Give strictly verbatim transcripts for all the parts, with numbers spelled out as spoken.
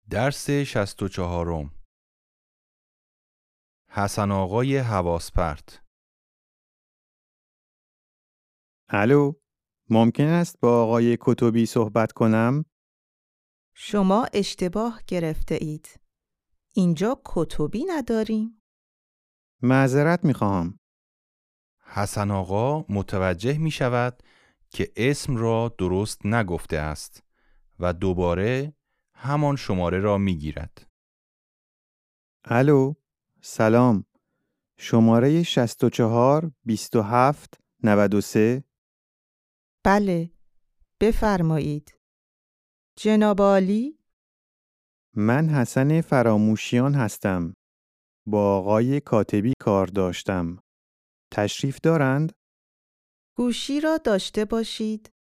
درس شصت و چهارم. حسن آقای حواس پرت. الو، ممکن است با آقای کتبی صحبت کنم؟ شما اشتباه گرفته اید. اینجا کتبی نداریم. معذرت میخواهم. حسن آقا متوجه می شود که اسم را درست نگفته است و دوباره همان شماره را می گیرد. الو، سلام. شماره شصت و چهار بیست و هفت نود و سه. بله، بفرمایید. جناب عالی؟ من حسن فراموشیان هستم. با آقای کاتبی کار داشتم. تشریف دارند؟ گوشی را داشته باشید.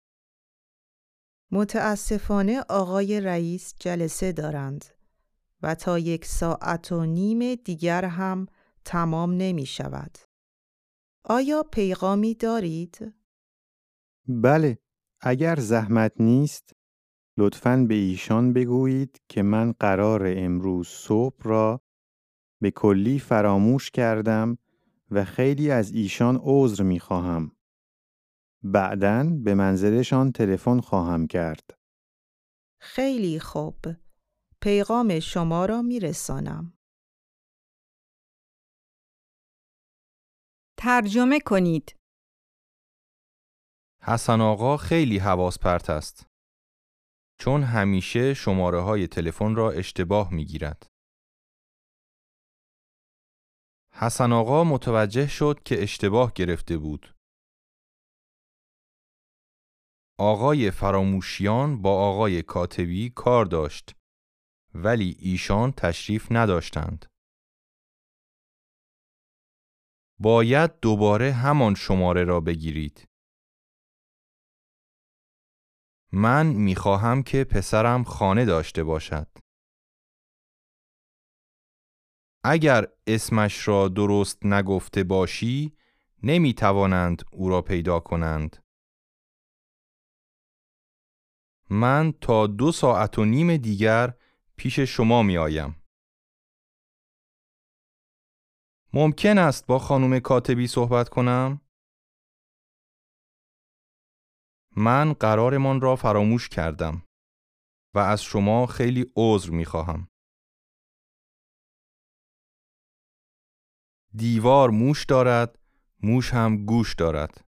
متاسفانه آقای رئیس جلسه دارند و تا یک ساعت و نیم دیگر هم تمام نمی شود. آیا پیغامی دارید؟ بله، اگر زحمت نیست لطفاً به ایشان بگویید که من قرار امروز صبح را به کلی فراموش کردم و خیلی از ایشان عذر می خواهم. بعداً به منزلشان تلفن خواهم کرد. خیلی خوب. پیغام شما را می رسانم. ترجمه کنید. حسن آقا خیلی حواس پرت است چون همیشه شماره های تلفن را اشتباه می گیرد. حسن آقا متوجه شد که اشتباه گرفته بود. آقای فراموشیان با آقای کاتبی کار داشت ولی ایشان تشریف نداشتند. باید دوباره همان شماره را بگیرید. من میخواهم که پسرم خانه داشته باشد. اگر اسمش را درست نگفته باشی نمیتوانند او را پیدا کنند. من تا دو ساعت و نیم دیگر پیش شما می آیم. ممکن است با خانم کاتبی صحبت کنم؟ من قرارمان را فراموش کردم و از شما خیلی عذر می خواهم. دیوار موش دارد، موش هم گوش دارد.